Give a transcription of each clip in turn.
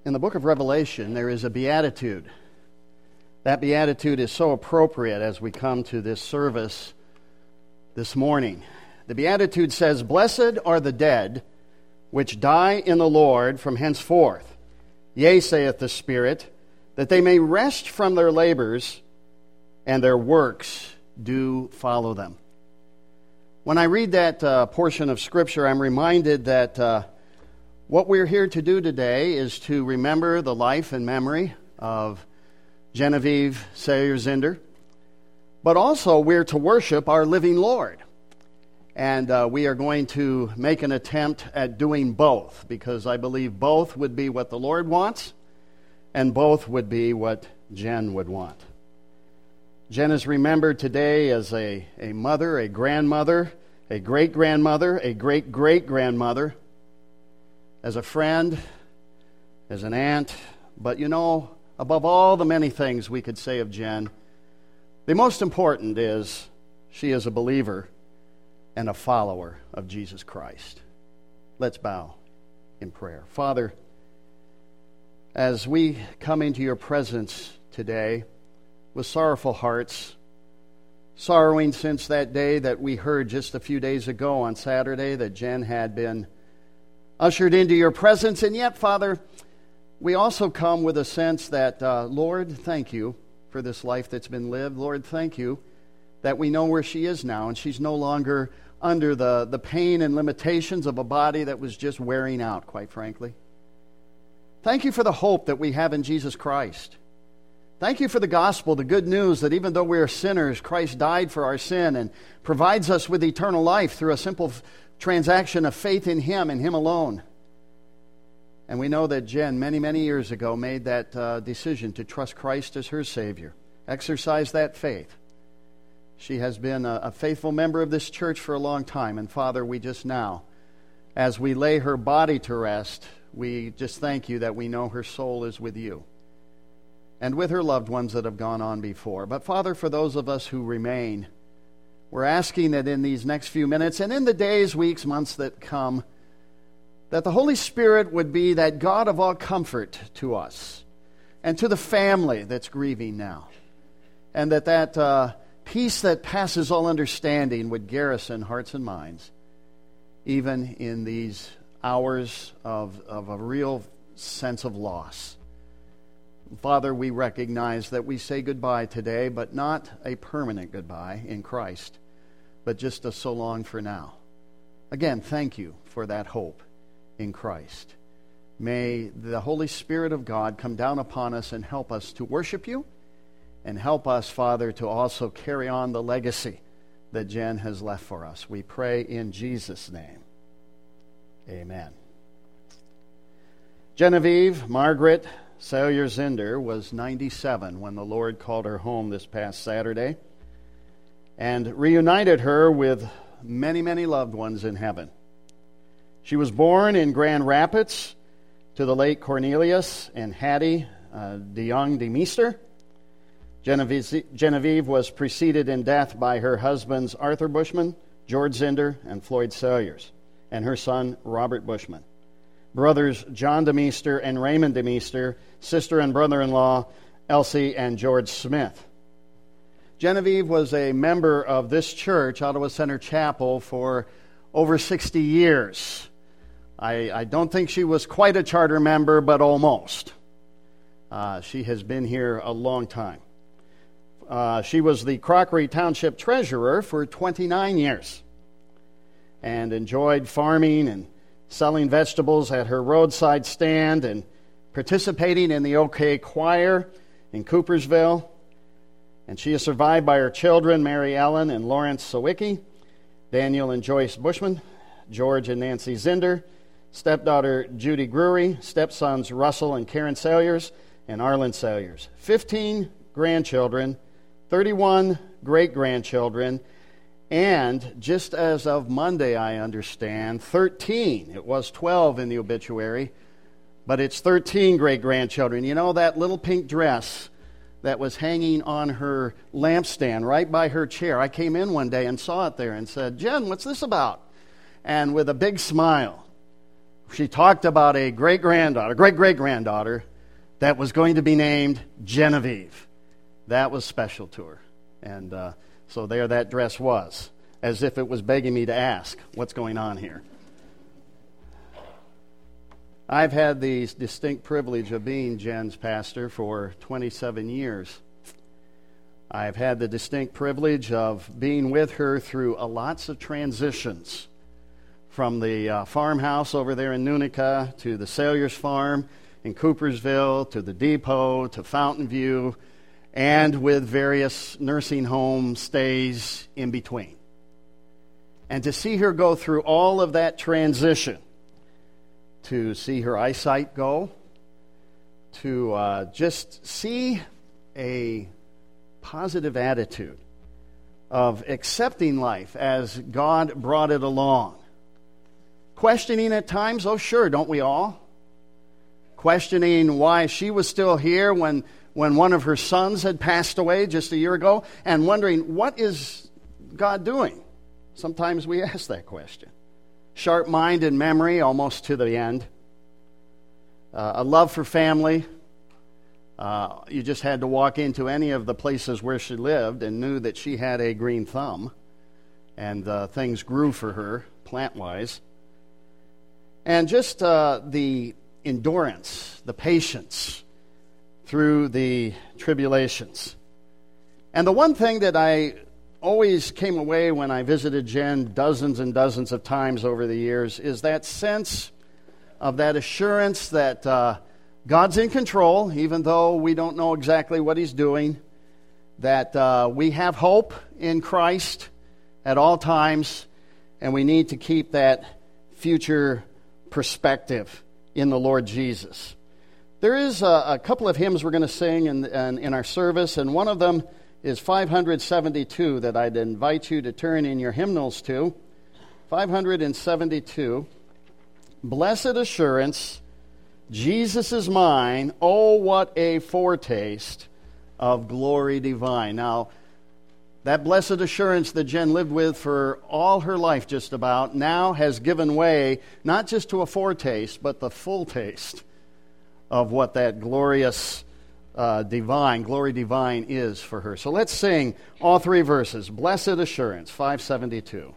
In the book of Revelation, there is a beatitude. That beatitude is so appropriate as we come to this service this morning. The beatitude says, "Blessed are the dead which die in the Lord from henceforth. Yea, saith the Spirit, that they may rest from their labors, and their works do follow them." When I read that portion of Scripture, I'm reminded that what we're here to do today is to remember the life and memory of Genevieve Sayers-Zinder, but also we're to worship our living Lord. And we are going to make an attempt at doing both, because I believe both would be what the Lord wants, and both would be what Jen would want. Jen is remembered today as a mother, a grandmother, a great-grandmother, a great-great-grandmother, as a friend, as an aunt. But above all the many things we could say of Jen, the most important is she is a believer and a follower of Jesus Christ. Let's bow in prayer. Father, as we come into your presence today with sorrowful hearts, sorrowing since that day that we heard just a few days ago on Saturday that Jen had been ushered into your presence, and yet, Father, we also come with a sense that, Lord, thank you for this life that's been lived. Lord, thank you that we know where she is now, and she's no longer under the pain and limitations of a body that was just wearing out, quite frankly. Thank you for the hope that we have in Jesus Christ. Thank you for the gospel, the good news that even though we are sinners, Christ died for our sin and provides us with eternal life through a simple transaction of faith in Him and Him alone. And we know that Jen, many, many years ago, made that decision to trust Christ as her Savior, exercise that faith. She has been a faithful member of this church for a long time. And Father, we just now, as we lay her body to rest, we just thank you that we know her soul is with you and with her loved ones that have gone on before. But Father, for those of us who remain, we're asking that in these next few minutes and in the days, weeks, months that come, that the Holy Spirit would be that God of all comfort to us and to the family that's grieving now. And that peace that passes all understanding would garrison hearts and minds, even in these hours of a real sense of loss. Father, we recognize that we say goodbye today, but not a permanent goodbye in Christ, but just a so long for now. Again, thank you for that hope in Christ. May the Holy Spirit of God come down upon us and help us to worship you, and help us, Father, to also carry on the legacy that Jen has left for us. We pray in Jesus' name. Amen. Genevieve Margaret Sayers-Zinder was 97 when the Lord called her home this past Saturday and reunited her with many, many loved ones in heaven. She was born in Grand Rapids to the late Cornelius and Hattie DeYoung de Meester. Genevieve was preceded in death by her husbands Arthur Bushman, George Zinder, and Floyd Sayers, and her son Robert Bushman. Brothers John de Meester and Raymond de Meester, sister and brother-in-law Elsie and George Smith. Genevieve was a member of this church, Ottawa Center Chapel, for over 60 years. I don't think she was quite a charter member, but almost. She has been here a long time. She was the Crockery Township treasurer for 29 years and enjoyed farming and selling vegetables at her roadside stand and participating in the OK Choir in Coopersville. And she is survived by her children, Mary Ellen and Lawrence Sawicki, Daniel and Joyce Bushman, George and Nancy Zinder, stepdaughter Judy Gruery, stepsons Russell and Karen Sayers, and Arlen Sayers. 15 grandchildren, 31 great-grandchildren, and just as of Monday, I understand, 13. It was 12 in the obituary, but it's 13 great-grandchildren. You know that little pink dress that was hanging on her lampstand right by her chair? I came in one day and saw it there and said, "Jen, what's this about?" And with a big smile, she talked about a great-great-granddaughter that was going to be named Genevieve. That was special to her. And so there that dress was, as if it was begging me to ask, what's going on here? I've had the distinct privilege of being Jen's pastor for 27 years. I've had the distinct privilege of being with her through lots of transitions, from the farmhouse over there in Nunica to the Salyers farm in Coopersville to the depot to Fountain View, and with various nursing home stays in between. And to see her go through all of that transition, to see her eyesight go, to just see a positive attitude of accepting life as God brought it along. Questioning at times, oh sure, don't we all? Questioning why she was still here when one of her sons had passed away just a year ago, and wondering, what is God doing? Sometimes we ask that question. Sharp mind and memory almost to the end. A love for family. You just had to walk into any of the places where she lived and knew that she had a green thumb, and things grew for her plant-wise. And just the endurance, the patience through the tribulations. And the one thing that I always came away when I visited Jen dozens and dozens of times over the years is that sense of that assurance that God's in control, even though we don't know exactly what He's doing, that we have hope in Christ at all times, and we need to keep that future perspective in the Lord Jesus. There is a couple of hymns we're going to sing in our service, and one of them is 572 that I'd invite you to turn in your hymnals to. 572. Blessed assurance, Jesus is mine. Oh, what a foretaste of glory divine. Now, that blessed assurance that Jen lived with for all her life just about now has given way not just to a foretaste, but the full taste of what that glorious glory divine is for her. So let's sing all three verses. Blessed Assurance, 572.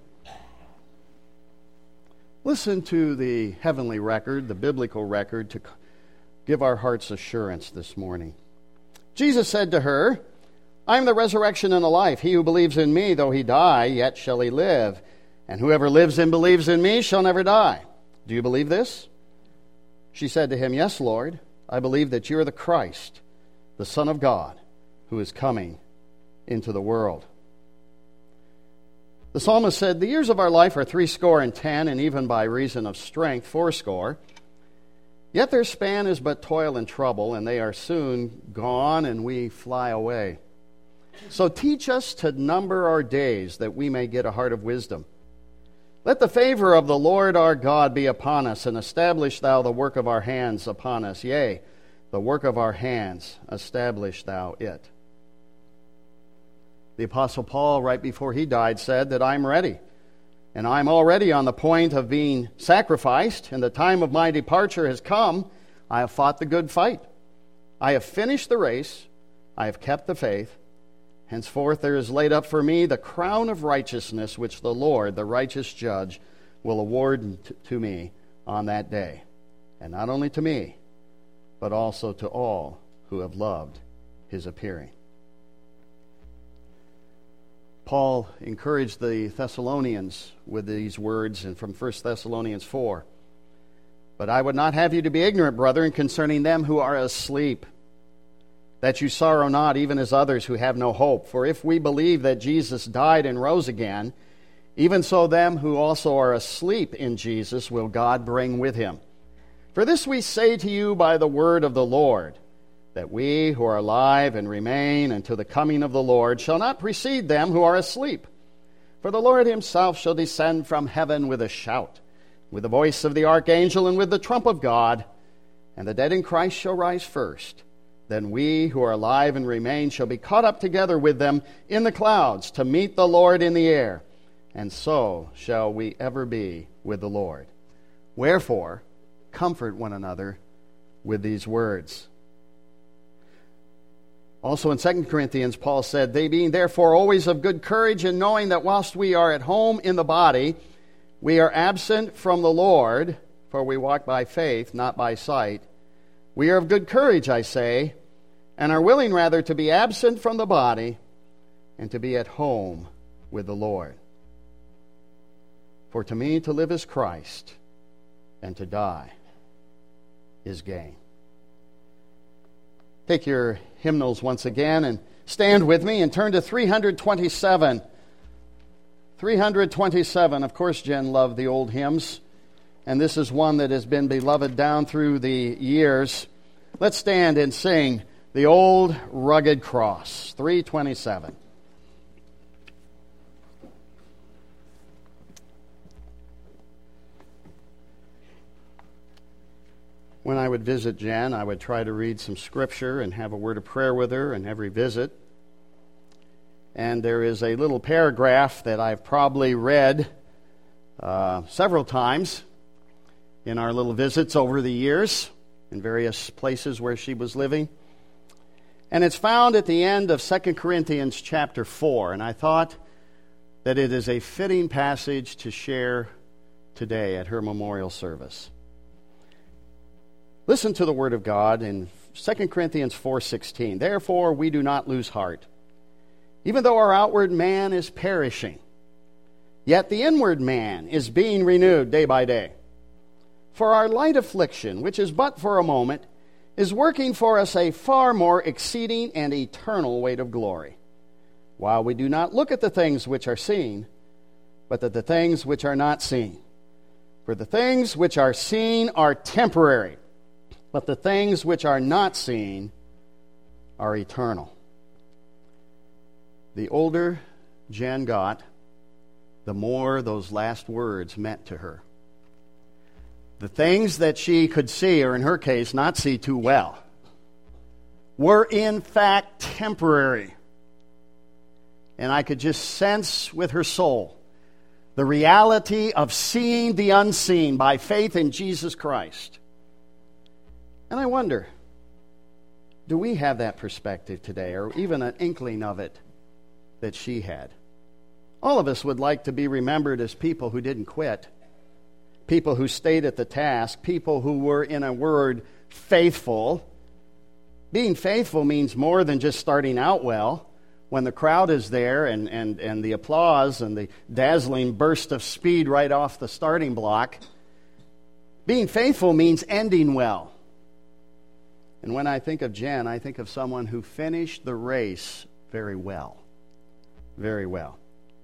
Listen to the heavenly record, the biblical record, to give our hearts assurance this morning. Jesus said to her, I am the resurrection and the life. He who believes in me, though he die, yet shall he live. And whoever lives and believes in me shall never die. Do you believe this? She said to him, Yes, Lord, I believe that you are the Christ, the Son of God, who is coming into the world. The psalmist said, The years of our life are 70, and even by reason of strength 80. Yet their span is but toil and trouble, and they are soon gone, and we fly away. So teach us to number our days, that we may get a heart of wisdom. Let the favor of the Lord our God be upon us, and establish thou the work of our hands upon us. Yea, the work of our hands, establish thou it. The Apostle Paul, right before he died, said that I'm ready, and I'm already on the point of being sacrificed, and the time of my departure has come. I have fought the good fight. I have finished the race. I have kept the faith. Henceforth there is laid up for me the crown of righteousness, which the Lord, the righteous judge, will award to me on that day. And not only to me, but also to all who have loved his appearing. Paul encouraged the Thessalonians with these words and from 1 Thessalonians 4. But I would not have you to be ignorant, brethren, concerning them who are asleep, that you sorrow not, even as others who have no hope. For if we believe that Jesus died and rose again, even so them who also are asleep in Jesus will God bring with him. For this we say to you by the word of the Lord, that we who are alive and remain until the coming of the Lord shall not precede them who are asleep. For the Lord himself shall descend from heaven with a shout, with the voice of the archangel, and with the trump of God, and the dead in Christ shall rise first. Then we who are alive and remain shall be caught up together with them in the clouds to meet the Lord in the air, and so shall we ever be with the Lord. Wherefore, comfort one another with these words. Also in 2 Corinthians, Paul said, they being therefore always of good courage, and knowing that whilst we are at home in the body, we are absent from the Lord, for we walk by faith, not by sight. We are of good courage, I say, and are willing rather to be absent from the body and to be at home with the Lord. For to me to live is Christ, and to die is gain. Take your hymnals once again and stand with me and turn to 327. 327. Of course, Jen loved the old hymns, and this is one that has been beloved down through the years. Let's stand and sing The Old Rugged Cross. 327. When I would visit Jen, I would try to read some scripture and have a word of prayer with her in every visit. And there is a little paragraph that I've probably read several times in our little visits over the years in various places where she was living. And it's found at the end of 2 Corinthians chapter 4. And I thought that it is a fitting passage to share today at her memorial service. Listen to the word of God in 2 Corinthians 4:16. Therefore we do not lose heart. Even though our outward man is perishing, yet the inward man is being renewed day by day. For our light affliction, which is but for a moment, is working for us a far more exceeding and eternal weight of glory. While we do not look at the things which are seen, but at the things which are not seen. For the things which are seen are temporary, but the things which are not seen are eternal. The older Jen got, the more those last words meant to her. The things that she could see, or in her case, not see too well, were in fact temporary. And I could just sense with her soul the reality of seeing the unseen by faith in Jesus Christ. And I wonder, do we have that perspective today, or even an inkling of it that she had? All of us would like to be remembered as people who didn't quit, people who stayed at the task, people who were, in a word, faithful. Being faithful means more than just starting out well. When the crowd is there and the applause and the dazzling burst of speed right off the starting block, being faithful means ending well. And when I think of Jen, I think of someone who finished the race very well. Very well.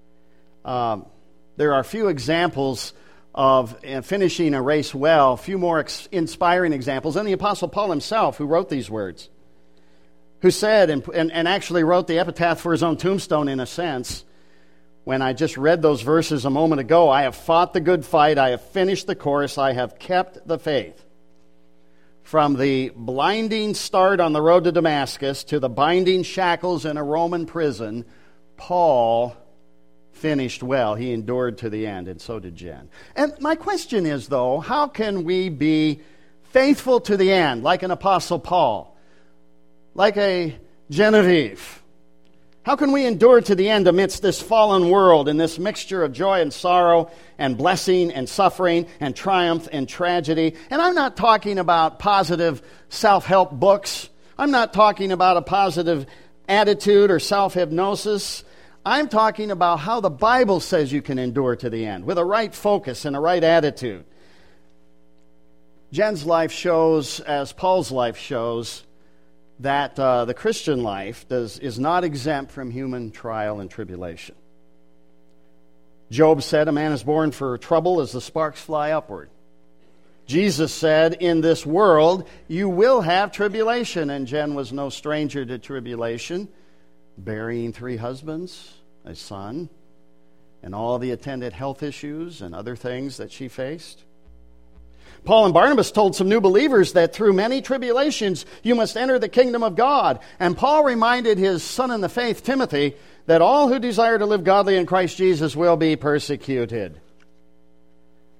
There are a few examples of finishing a race well, a few more inspiring examples. And the Apostle Paul himself, who wrote these words, who said, and actually wrote the epitaph for his own tombstone in a sense, when I just read those verses a moment ago, I have fought the good fight, I have finished the course, I have kept the faith. From the blinding start on the road to Damascus to the binding shackles in a Roman prison, Paul finished well. He endured to the end, and so did Jen. And my question is, though, how can we be faithful to the end, like an Apostle Paul, like a Genevieve? How can we endure to the end amidst this fallen world and this mixture of joy and sorrow and blessing and suffering and triumph and tragedy? And I'm not talking about positive self-help books. I'm not talking about a positive attitude or self-hypnosis. I'm talking about how the Bible says you can endure to the end with a right focus and a right attitude. Jen's life shows, as Paul's life shows, that the Christian life is not exempt from human trial and tribulation. Job said, a man is born for trouble as the sparks fly upward. Jesus said, in this world you will have tribulation, and Jen was no stranger to tribulation, burying 3 husbands, a son, and all the attendant health issues and other things that she faced. Paul and Barnabas told some new believers that through many tribulations you must enter the kingdom of God. And Paul reminded his son in the faith, Timothy, that all who desire to live godly in Christ Jesus will be persecuted.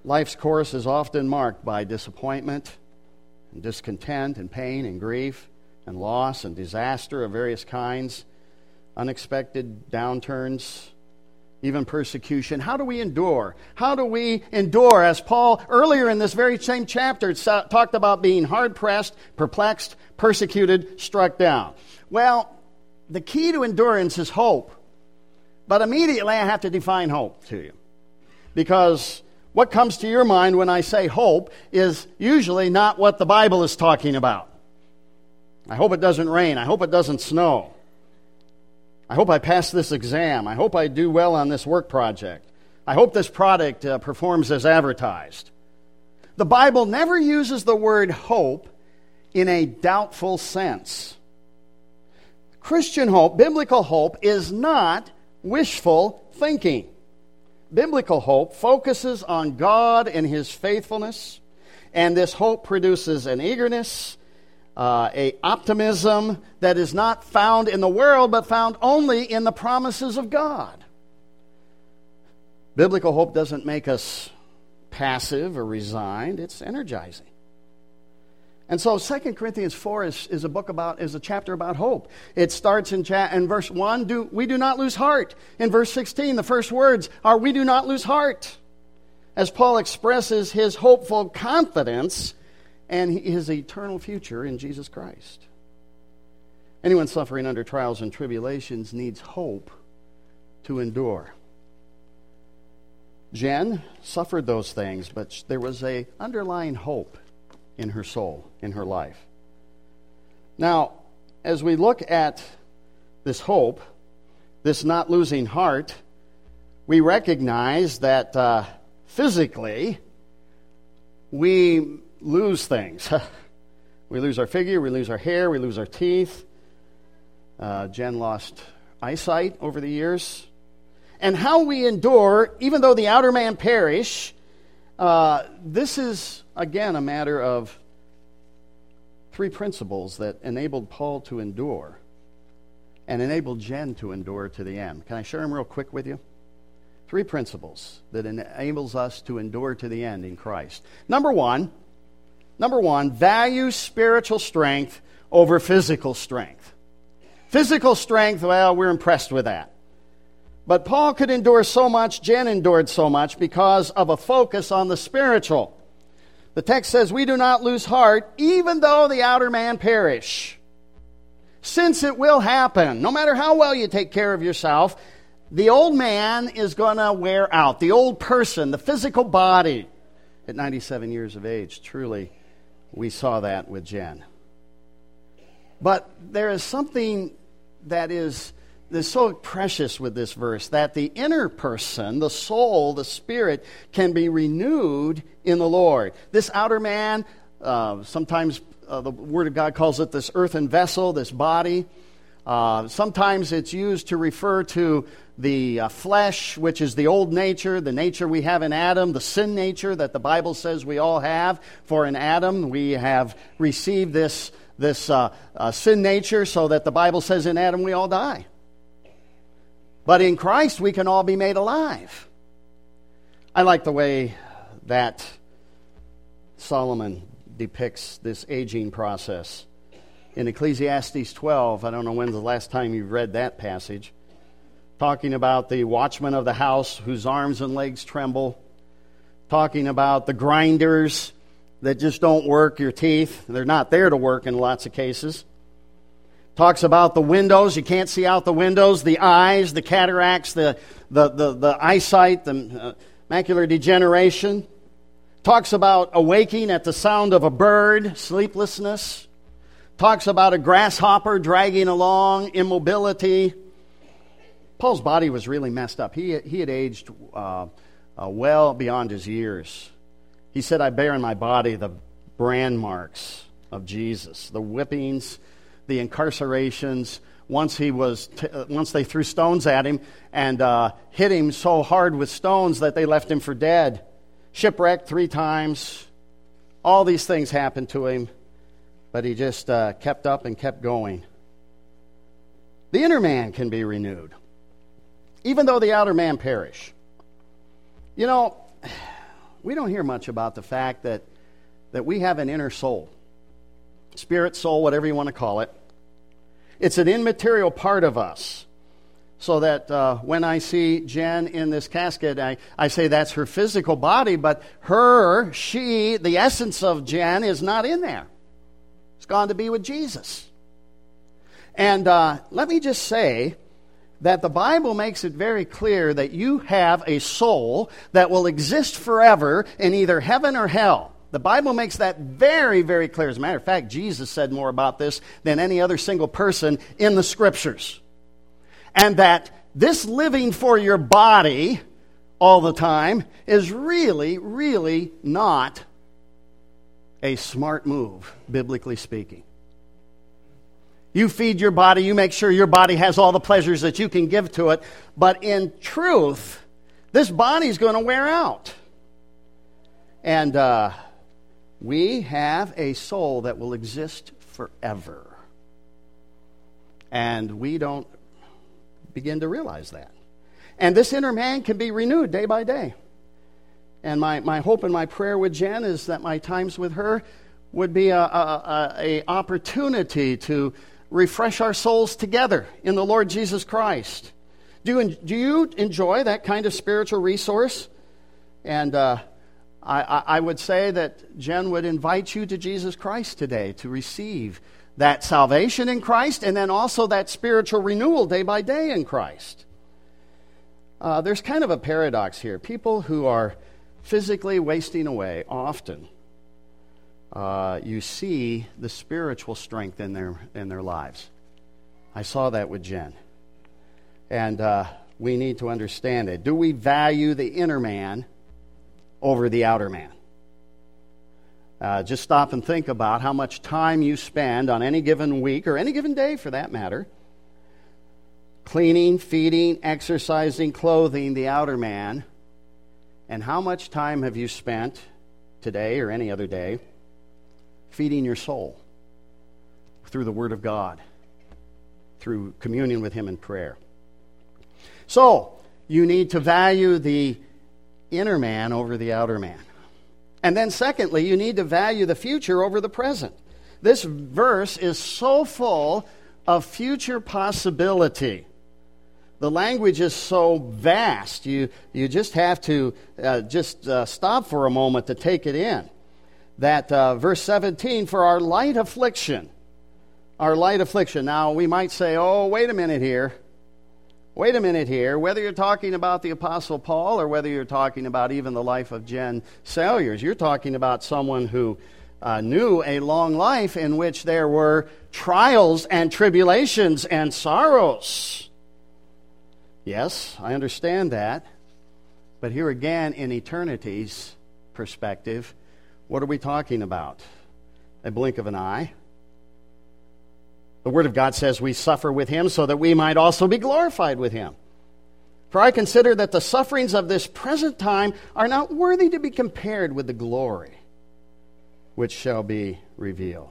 life's course is often marked by disappointment and discontent and pain and grief and loss and disaster of various kinds, unexpected downturns, even persecution. How do we endure? How do we endure? As Paul, earlier in this very same chapter, talked about being hard-pressed, perplexed, persecuted, struck down. Well, the key to endurance is hope. But immediately I have to define hope to you. Because what comes to your mind when I say hope is usually not what the Bible is talking about. I hope it doesn't rain. I hope it doesn't snow. I hope I pass this exam. I hope I do well on this work project. I hope this product performs as advertised. The Bible never uses the word hope in a doubtful sense. Christian hope, biblical hope, is not wishful thinking. Biblical hope focuses on God and His faithfulness, and this hope produces an eagerness, a optimism that is not found in the world, but found only in the promises of God. Biblical hope doesn't make us passive or resigned. It's energizing. And so 2 Corinthians 4 is a chapter about hope. It starts in verse 1, we do not lose heart. In verse 16, the first words are, we do not lose heart, as Paul expresses his hopeful confidence and his eternal future in Jesus Christ. Anyone suffering under trials and tribulations needs hope to endure. Jen suffered those things, but there was an underlying hope in her soul, in her life. Now, as we look at this hope, this not losing heart, we recognize that physically we lose things. We lose our figure, we lose our hair, we lose our teeth. Jen lost eyesight over the years. And how we endure, even though the outer man perish, this is, again, a matter of three principles that enabled Paul to endure and enabled Jen to endure to the end. Can I share them real quick with you? Three principles that enables us to endure to the end in Christ. Number one, value spiritual strength over physical strength. Physical strength, well, we're impressed with that. But Paul could endure so much, Jen endured so much because of a focus on the spiritual. The text says, we do not lose heart, even though the outer man perish. Since it will happen, no matter how well you take care of yourself, the old man is going to wear out. The old person, the physical body. At 97 years of age, truly, we saw that with Jen. But there is something that is so precious with this verse, that the inner person, the soul, the spirit, can be renewed in the Lord. This outer man, sometimes the Word of God calls it this earthen vessel, this body. Sometimes it's used to refer to the flesh, which is the old nature, the nature we have in Adam, the sin nature that the Bible says we all have. For in Adam we have received this sin nature, so that the Bible says in Adam we all die. But in Christ we can all be made alive. I like the way that Solomon depicts this aging process. In Ecclesiastes 12, I don't know when's the last time you've read that passage, talking about the watchman of the house whose arms and legs tremble, talking about the grinders that just don't work, your teeth. They're not there to work in lots of cases. Talks about the windows, you can't see out the windows, the eyes, the cataracts, the eyesight, the macular degeneration. Talks about awaking at the sound of a bird, sleeplessness. Talks about a grasshopper dragging along, immobility. Paul's body was really messed up. He had aged well beyond his years. He said, I bear in my body the brand marks of Jesus, the whippings, the incarcerations. Once they threw stones at him and hit him so hard with stones that they left him for dead. Shipwrecked 3 times. All these things happened to him, but he just kept up and kept going. The inner man can be renewed, even though the outer man perish. You know, we don't hear much about the fact that we have an inner soul. Spirit, soul, whatever you want to call it. It's an immaterial part of us. So that when I see Jen in this casket, I say that's her physical body, but she, the essence of Jen is not in there. It's gone to be with Jesus. And let me just say that the Bible makes it very clear that you have a soul that will exist forever in either heaven or hell. The Bible makes that very, very clear. As a matter of fact, Jesus said more about this than any other single person in the Scriptures. And that this living for your body all the time is really, really not a smart move, biblically speaking. You feed your body, you make sure your body has all the pleasures that you can give to it, but in truth, this body's going to wear out. And we have a soul that will exist forever. And we don't begin to realize that. And this inner man can be renewed day by day. And my hope and my prayer with Jen is that my times with her would be a opportunity to refresh our souls together in the Lord Jesus Christ. Do you enjoy that kind of spiritual resource? And I would say that Jen would invite you to Jesus Christ today to receive that salvation in Christ, and then also that spiritual renewal day by day in Christ. There's kind of a paradox here. People who are physically wasting away, often you see the spiritual strength in their lives. I saw that with Jen. And we need to understand it. Do we value the inner man over the outer man? Just stop and think about how much time you spend on any given week, or any given day for that matter, cleaning, feeding, exercising, clothing the outer man, and how much time have you spent today or any other day feeding your soul through the Word of God, through communion with Him in prayer. So, you need to value the inner man over the outer man. And then secondly, you need to value the future over the present. This verse is so full of future possibility. The language is so vast, you just have to stop for a moment to take it in. That verse 17, for our light affliction. Our light affliction. Now, we might say, oh, wait a minute here. Whether you're talking about the Apostle Paul or whether you're talking about even the life of Jen Salyers, you're talking about someone who knew a long life in which there were trials and tribulations and sorrows. Yes, I understand that. But here again, in eternity's perspective, what are we talking about? A blink of an eye. The Word of God says we suffer with Him so that we might also be glorified with Him. For I consider that the sufferings of this present time are not worthy to be compared with the glory which shall be revealed.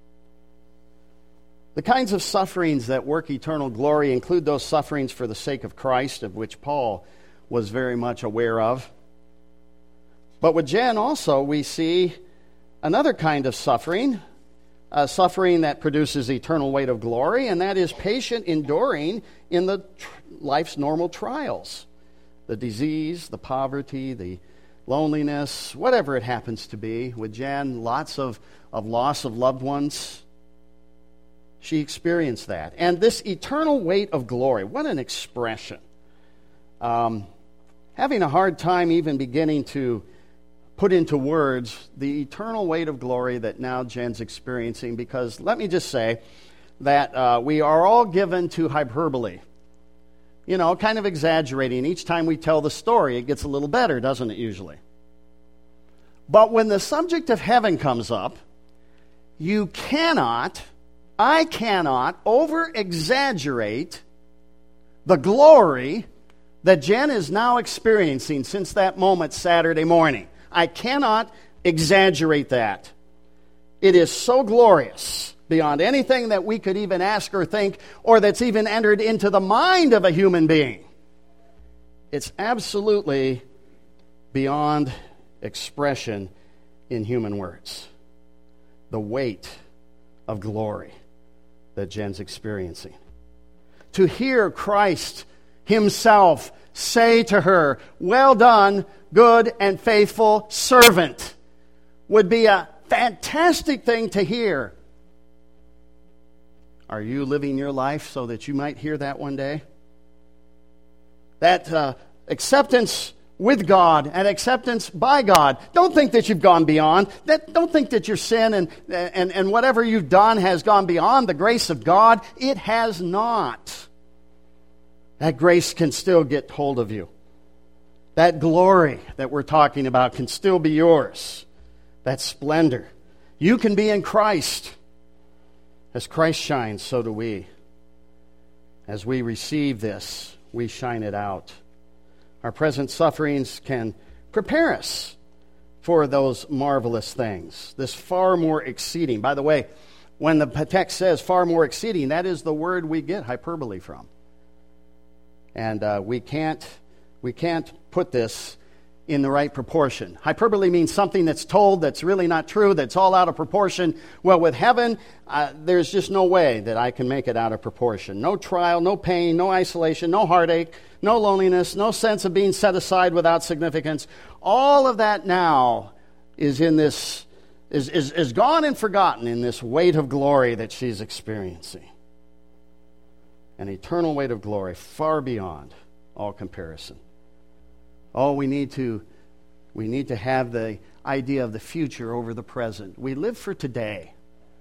The kinds of sufferings that work eternal glory include those sufferings for the sake of Christ, of which Paul was very much aware of. But with Jen also we see another kind of suffering, a suffering that produces eternal weight of glory, and that is patient enduring in the life's normal trials. The disease, the poverty, the loneliness, whatever it happens to be. With Jen, lots of loss of loved ones. She experienced that. And this eternal weight of glory, what an expression. Having a hard time even beginning to put into words the eternal weight of glory that now Jen's experiencing, because let me just say that we are all given to hyperbole. You know, kind of exaggerating. Each time we tell the story, it gets a little better, doesn't it, usually? But when the subject of heaven comes up, I cannot over-exaggerate the glory that Jen is now experiencing since that moment Saturday morning. I cannot exaggerate that. It is so glorious beyond anything that we could even ask or think, or that's even entered into the mind of a human being. It's absolutely beyond expression in human words. The weight of glory that Jen's experiencing. To hear Christ himself say to her, "Well done, good and faithful servant," would be a fantastic thing to hear. Are you living your life so that you might hear that one day? That acceptance with God and acceptance by God. Don't think that you've gone beyond. Don't think that your sin and whatever you've done has gone beyond the grace of God. It has not. That grace can still get hold of you. That glory that we're talking about can still be yours. That splendor. You can be in Christ. As Christ shines, so do we. As we receive this, we shine it out. Our present sufferings can prepare us for those marvelous things. This far more exceeding. By the way, when the text says far more exceeding, that is the word we get hyperbole from. And we can't put this in the right proportion. Hyperbole means something that's told that's really not true, that's all out of proportion. Well, with heaven, there's just no way that I can make it out of proportion. No trial, no pain, no isolation, no heartache, no loneliness, no sense of being set aside without significance. All of that now is in this is gone and forgotten in this weight of glory that she's experiencing. An eternal weight of glory far beyond all comparison. Oh, we need to have the idea of the future over the present. We live for today.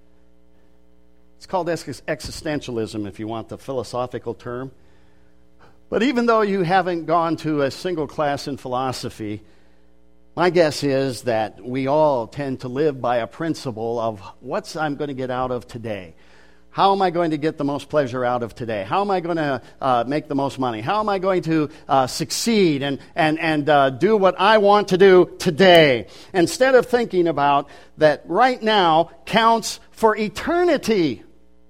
It's called existentialism, if you want the philosophical term. But even though you haven't gone to a single class in philosophy, my guess is that we all tend to live by a principle of what's I'm going to get out of today. How am I going to get the most pleasure out of today? How am I going to make the most money? How am I going to succeed and do what I want to do today? Instead of thinking about that right now counts for eternity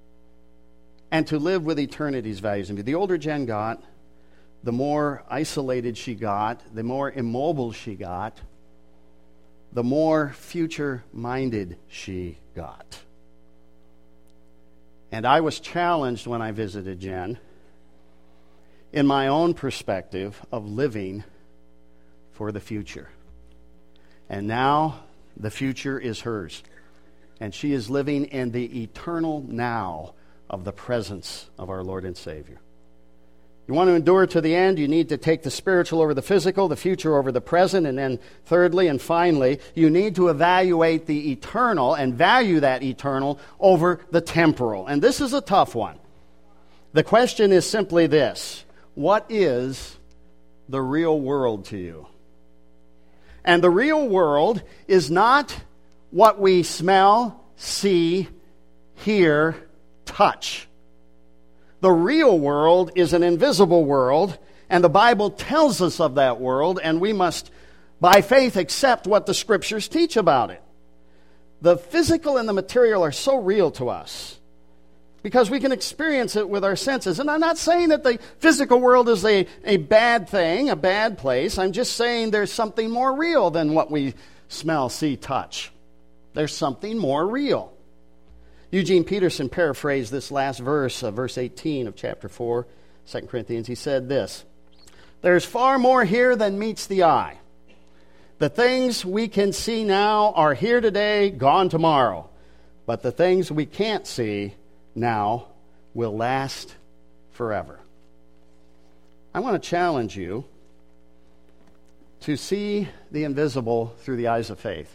and to live with eternity's values. And the older Jen got, the more isolated she got, the more immobile she got, the more future-minded she got. And I was challenged when I visited Jen in my own perspective of living for the future. And now the future is hers. And she is living in the eternal now of the presence of our Lord and Savior. You want to endure to the end, you need to take the spiritual over the physical, the future over the present, and then thirdly and finally, you need to evaluate the eternal and value that eternal over the temporal. And this is a tough one. The question is simply this: what is the real world to you? And the real world is not what we smell, see, hear, touch. The real world is an invisible world, and the Bible tells us of that world, and we must, by faith, accept what the Scriptures teach about it. The physical and the material are so real to us because we can experience it with our senses. And I'm not saying that the physical world is a bad thing, a bad place. I'm just saying there's something more real than what we smell, see, touch. There's something more real. Eugene Peterson paraphrased this last verse, verse 18 of chapter 4, 2 Corinthians. He said this: "There's far more here than meets the eye. The things we can see now are here today, gone tomorrow. But the things we can't see now will last forever." I want to challenge you to see the invisible through the eyes of faith.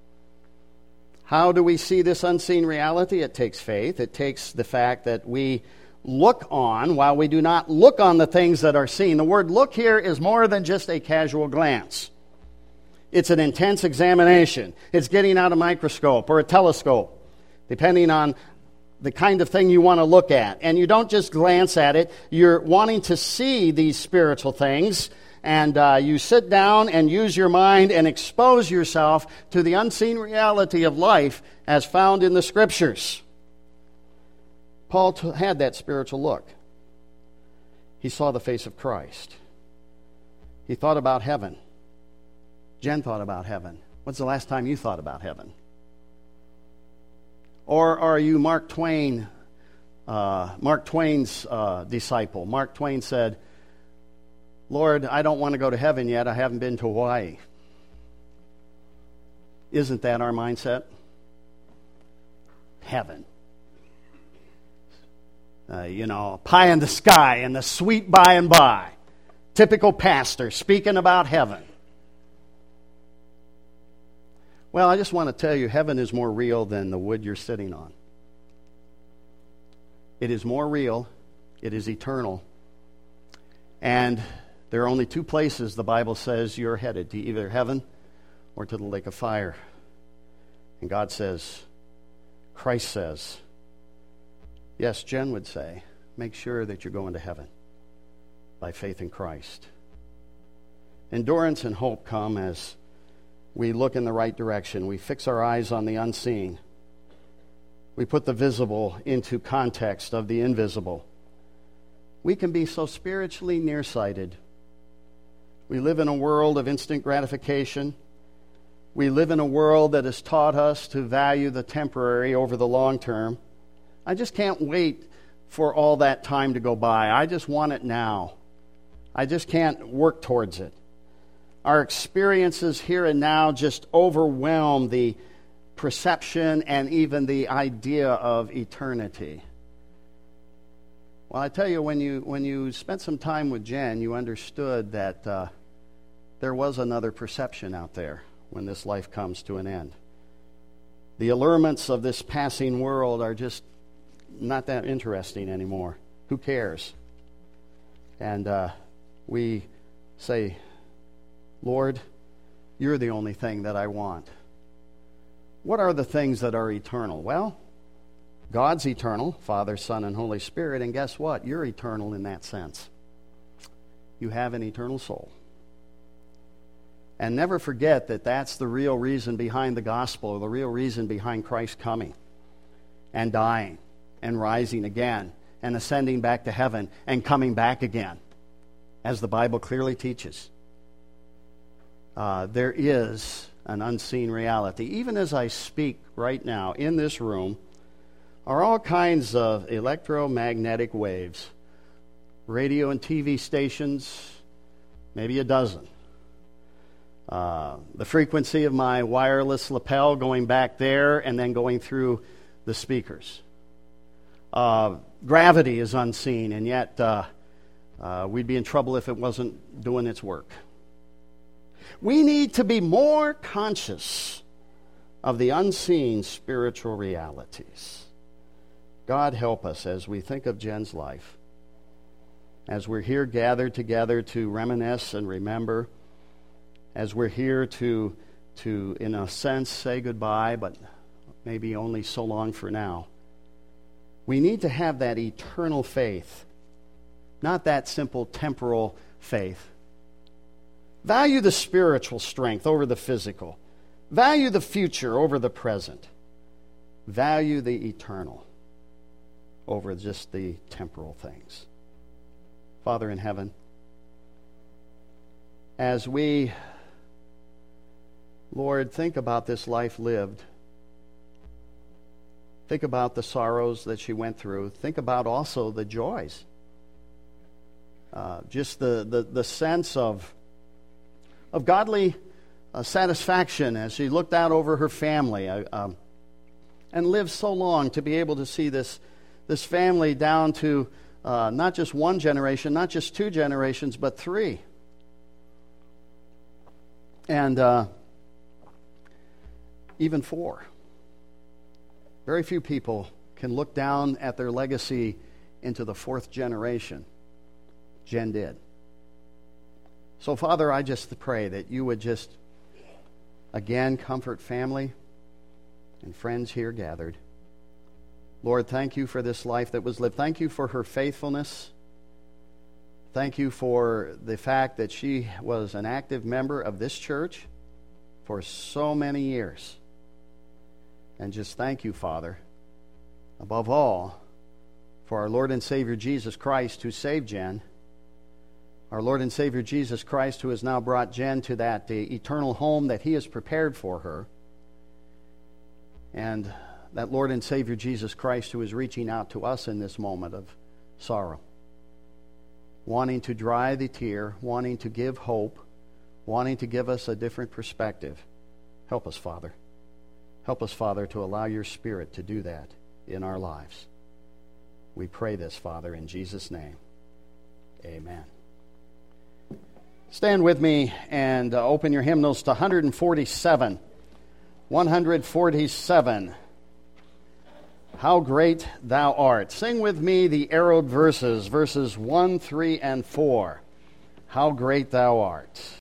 How do we see this unseen reality? It takes faith. It takes the fact that we look on while we do not look on the things that are seen. The word look here is more than just a casual glance. It's an intense examination. It's getting out a microscope or a telescope, depending on the kind of thing you want to look at. And you don't just glance at it. You're wanting to see these spiritual things. And you sit down and use your mind and expose yourself to the unseen reality of life as found in the Scriptures. Paul had that spiritual look. He saw the face of Christ. He thought about heaven. Jen thought about heaven. When's the last time you thought about heaven? Or are you Mark Twain's disciple? Mark Twain said, Lord, I don't want to go to heaven yet. I haven't been to Hawaii. Isn't that our mindset? Heaven. Pie in the sky and the sweet by and by. Typical pastor speaking about heaven. Well, I just want to tell you, heaven is more real than the wood you're sitting on. It is more real. It is eternal. And there are only two places the Bible says you're headed, to either heaven or to the lake of fire. And God says, Christ says, yes, Jen would say, make sure that you're going to heaven by faith in Christ. Endurance and hope come as we look in the right direction. We fix our eyes on the unseen. We put the visible into context of the invisible. We can be so spiritually nearsighted. We live in a world of instant gratification. We live in a world that has taught us to value the temporary over the long term. I just can't wait for all that time to go by. I just want it now. I just can't work towards it. Our experiences here and now just overwhelm the perception and even the idea of eternity. Well, I tell you, when you spent some time with Jen, you understood that there was another perception out there when this life comes to an end. The allurements of this passing world are just not that interesting anymore. Who cares? And we say, Lord, you're the only thing that I want. What are the things that are eternal? Well, God's eternal, Father, Son, and Holy Spirit, and guess what? You're eternal in that sense. You have an eternal soul. And never forget that that's the real reason behind the gospel, the real reason behind Christ coming and dying and rising again and ascending back to heaven and coming back again, as the Bible clearly teaches. There is an unseen reality. Even as I speak right now in this room are all kinds of electromagnetic waves, radio and TV stations, maybe a dozen. The frequency of my wireless lapel going back there and then going through the speakers. Gravity is unseen, and yet we'd be in trouble if it wasn't doing its work. We need to be more conscious of the unseen spiritual realities. God help us as we think of Jen's life, as we're here gathered together to reminisce and remember, as we're here to in a sense, say goodbye, but maybe only so long for now. We need to have that eternal faith, not that simple temporal faith. Value the spiritual strength over the physical. Value the future over the present. Value the eternal over just the temporal things. Father in heaven, as we, Lord, think about this life lived, think about the sorrows that she went through, think about also the joys, just the sense of godly satisfaction as she looked out over her family and lived so long to be able to see this family down to not just one generation, not just two generations, but three. And even four. Very few people can look down at their legacy into the fourth generation. Jen did. So, Father, I just pray that you would just, again, comfort family and friends here gathered. Lord, thank you for this life that was lived. Thank you for her faithfulness. Thank you for the fact that she was an active member of this church for so many years. And just thank you, Father, above all, for our Lord and Savior Jesus Christ, who saved Jen, our Lord and Savior Jesus Christ, who has now brought Jen to that eternal home that He has prepared for her. And that Lord and Savior Jesus Christ who is reaching out to us in this moment of sorrow, wanting to dry the tear, wanting to give hope, wanting to give us a different perspective. Help us, Father. Help us, Father, to allow your Spirit to do that in our lives. We pray this, Father, in Jesus' name. Amen. Stand with me and open your hymnals to 147. 147. How great thou art. Sing with me the arrowed verses 1, 3, and 4. How great thou art.